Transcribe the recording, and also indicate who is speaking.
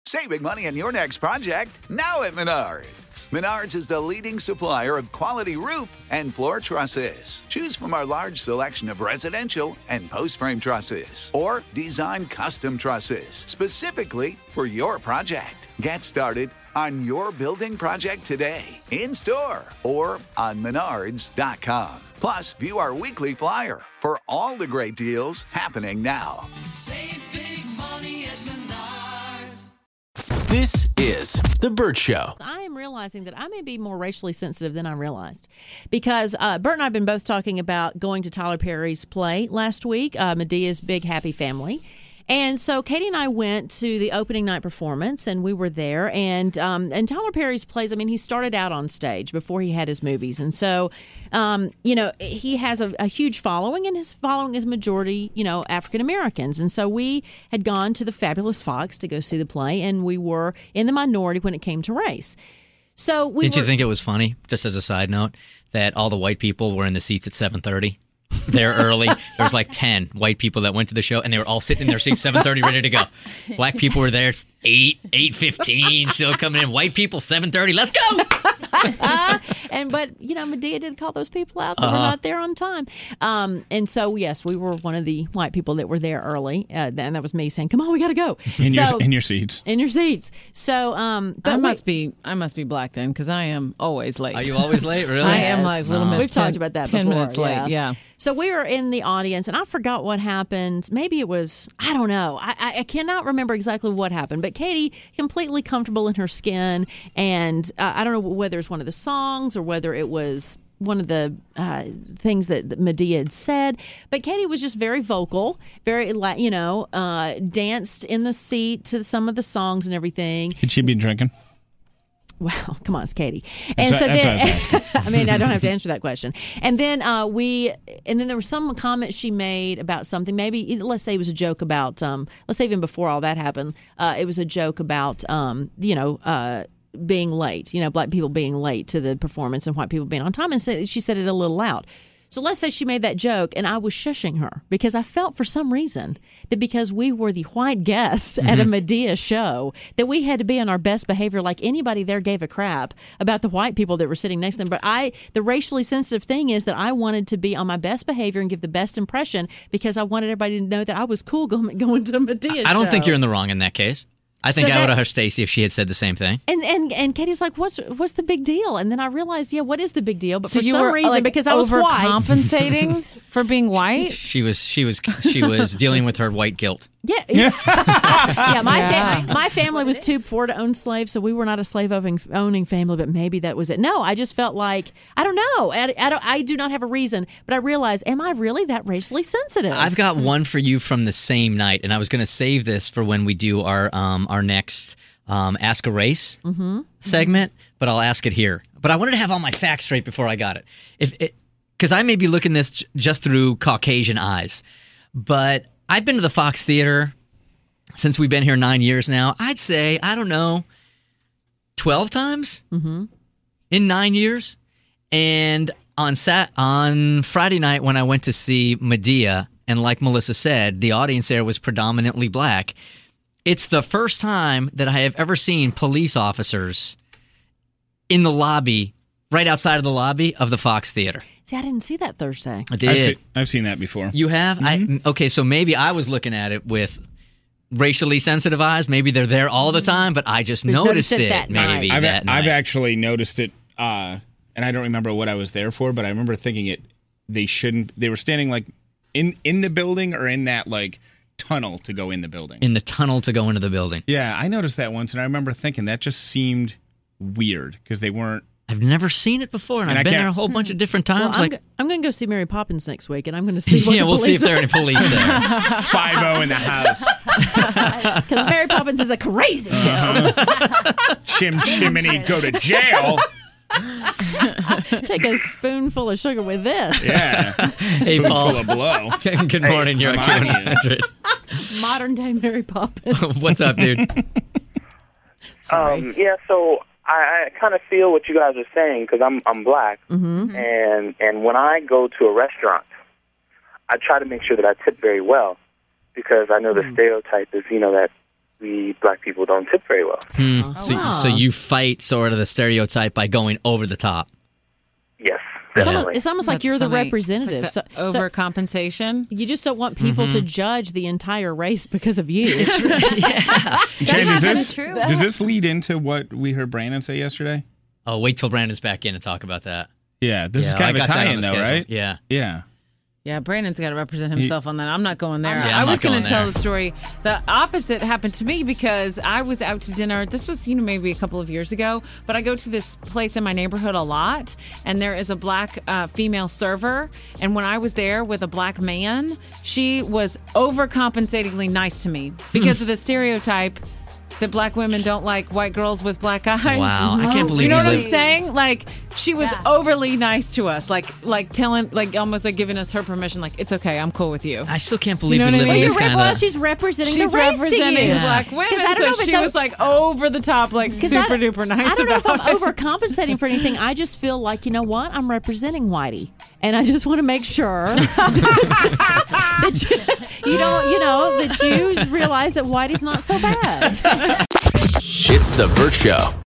Speaker 1: Save big money on your next project now at Menards. Menards is the leading supplier of quality roof and floor trusses. Choose from our large selection of residential and post-frame trusses or design custom trusses specifically for your project. Get started on your building project today, in-store or on menards.com. Plus, view our weekly flyer for all the great deals happening now.
Speaker 2: Save big money at Menards.
Speaker 3: This is The Bert Show.
Speaker 4: I am realizing that I may be more racially sensitive than I realized because Bert and I have been both talking about going to Tyler Perry's play last week, Medea's Big Happy Family. And so Katie and I went to the opening night performance, and we were there. And Tyler Perry's plays, I mean, he started out on stage before he had his movies. And so, he has a huge following, and his following is majority, African Americans. And so we had gone to the Fabulous Fox to go see the play, and we were in the minority when it came to race. So
Speaker 5: Did you think it was funny, just as a side note, that all the white people were in the seats at 7:30? There early. There was like 10 white people that went to the show, and they were all sitting in their seats 7:30 ready to go. Black people were there 8:15, still coming in. White people 7:30. Let's go.
Speaker 4: But Medea did call those people out that were not there on time. And so yes, we were one of the white people that were there early, and that was me saying, "Come on, we got to go."
Speaker 6: In your seats.
Speaker 4: In your seats. So,
Speaker 7: but I must be black then because I am always late.
Speaker 5: Are you always late? Really?
Speaker 7: I am like little Miss.
Speaker 4: We've talked about that
Speaker 7: 10
Speaker 4: before.
Speaker 7: minutes late. Yeah.
Speaker 4: So we were in the audience, and I forgot what happened. Maybe it was, I don't know. I cannot remember exactly what happened. But Katie, completely comfortable in her skin, and I don't know whether it's one of the songs or whether it was one of the things that Medea had said. But Katie was just very vocal, very, danced in the seat to some of the songs and everything.
Speaker 6: Could she be drinking?
Speaker 4: Well, come on, it's Katie.
Speaker 6: That's what I was asking.
Speaker 4: I mean, I don't have to answer that question. And then there was some comment she made about something. Maybe let's say it was a joke about. Let's say even before all that happened, it was a joke about being late. Black people being late to the performance and white people being on time. And she said it a little loud. So let's say she made that joke, and I was shushing her because I felt for some reason that because we were the white guests at a Medea show, that we had to be on our best behavior, like anybody there gave a crap about the white people that were sitting next to them. But the racially sensitive thing is that I wanted to be on my best behavior and give the best impression because I wanted everybody to know that I was cool going to a Medea show.
Speaker 5: I don't think you're in the wrong in that case. I think I would have heard Stacey if she had said the same thing.
Speaker 4: And Katie's like, what's the big deal? And then I realized, what is the big deal? But
Speaker 7: so
Speaker 4: for some reason, because I was white,
Speaker 7: overcompensating for being white.
Speaker 5: She was dealing with her white guilt.
Speaker 4: Yeah. My family was too poor to own slaves, so we were not a slave owning family. But maybe that was it. No, I just felt like I don't know. I do not have a reason, but I realized, am I really that racially sensitive?
Speaker 5: I've got one for you from the same night, and I was going to save this for when we do our next Ask a Race segment, but I'll ask it here. But I wanted to have all my facts straight before I got it, because I may be looking this just through Caucasian eyes, but I've been to the Fox Theater since we've been here 9 years now. I'd say, I don't know, 12 times in 9 years. And on Friday night when I went to see Medea, and like Melissa said, the audience there was predominantly black. It's the first time that I have ever seen police officers in the lobby, right outside of the lobby of the Fox Theater.
Speaker 4: See, I didn't see that Thursday.
Speaker 5: I did.
Speaker 6: I've seen that before.
Speaker 5: You have? Okay, so maybe I was looking at it with racially sensitive eyes. Maybe they're there all the time, but I just noticed it
Speaker 4: that
Speaker 5: maybe
Speaker 4: night.
Speaker 5: that night.
Speaker 6: I've actually noticed it, and I don't remember what I was there for, but I remember thinking they were standing like in the building or in that like tunnel to go in the building.
Speaker 5: In the tunnel to go into the building.
Speaker 6: Yeah, I noticed that once, and I remember thinking that just seemed weird because they weren't.
Speaker 5: I've never seen it before, and I've been there a whole bunch of different times.
Speaker 4: Well, I'm going to go see Mary Poppins next week, and I'm going to see what
Speaker 5: we'll see if there are any police there.
Speaker 6: 5-0 in the house.
Speaker 4: Because Mary Poppins is a crazy show.
Speaker 6: Chimney go to jail.
Speaker 4: Take a spoonful of sugar with this.
Speaker 6: Yeah.
Speaker 5: Hey, Paul.
Speaker 6: Spoonful of blow.
Speaker 5: Good morning. You're on Q100.
Speaker 4: Modern day Mary Poppins.
Speaker 5: What's up, dude?
Speaker 8: So I kind of feel what you guys are saying because I'm black, and when I go to a restaurant, I try to make sure that I tip very well because I know the stereotype is that we black people don't tip very well.
Speaker 5: So you fight sort of the stereotype by going over the top.
Speaker 8: Yes,
Speaker 4: It's
Speaker 8: definitely.
Speaker 4: almost like
Speaker 7: That's
Speaker 4: you're the
Speaker 7: funny.
Speaker 4: representative.
Speaker 7: It's like the overcompensation.
Speaker 4: You just don't want people to judge the entire race because of you.
Speaker 6: Jen,
Speaker 9: That's true.
Speaker 6: does this lead into what we heard Brandon say yesterday?
Speaker 5: Oh, wait till Brandon's back in to talk about that.
Speaker 6: Yeah, this is
Speaker 5: Yeah,
Speaker 6: kind
Speaker 5: I
Speaker 6: of a
Speaker 5: got that on
Speaker 6: tie-in,
Speaker 5: the
Speaker 6: though,
Speaker 5: schedule.
Speaker 6: right?
Speaker 5: Yeah.
Speaker 6: Yeah.
Speaker 7: Yeah, Brandon's got to represent himself on that. I'm not going there.
Speaker 5: Yeah,
Speaker 7: I
Speaker 5: I'm
Speaker 7: was
Speaker 5: not
Speaker 7: going
Speaker 5: going
Speaker 7: to tell
Speaker 5: there.
Speaker 7: the story. The opposite happened to me because I was out to dinner. This was, maybe a couple of years ago, but I go to this place in my neighborhood a lot, and there is a black female server. And when I was there with a black man, she was overcompensatingly nice to me because of the stereotype that black women don't like white girls with black eyes.
Speaker 5: Wow, I can't believe
Speaker 7: You know
Speaker 5: you
Speaker 7: what I'm
Speaker 5: live-
Speaker 7: saying? Like she was
Speaker 9: Yeah.
Speaker 7: overly nice to us, like telling, like almost like giving us her permission. Like it's okay, I'm cool with you.
Speaker 5: I still can't believe
Speaker 7: You know
Speaker 5: we
Speaker 7: what I
Speaker 5: live in
Speaker 7: mean?
Speaker 5: this kind
Speaker 4: Well,
Speaker 5: of.
Speaker 4: she's representing
Speaker 7: She's
Speaker 4: the race
Speaker 7: representing
Speaker 4: to you.
Speaker 7: black women.
Speaker 4: 'Cause I don't know if
Speaker 7: so
Speaker 4: it's
Speaker 7: she was like over the top, like super duper nice.
Speaker 4: I don't know if I'm
Speaker 7: about it.
Speaker 4: overcompensating for anything. I just feel like, you know what? I'm representing Whitey. And I just want to make sure that you don't, that you realize that Whitey's not so bad.
Speaker 3: It's The Burt Show.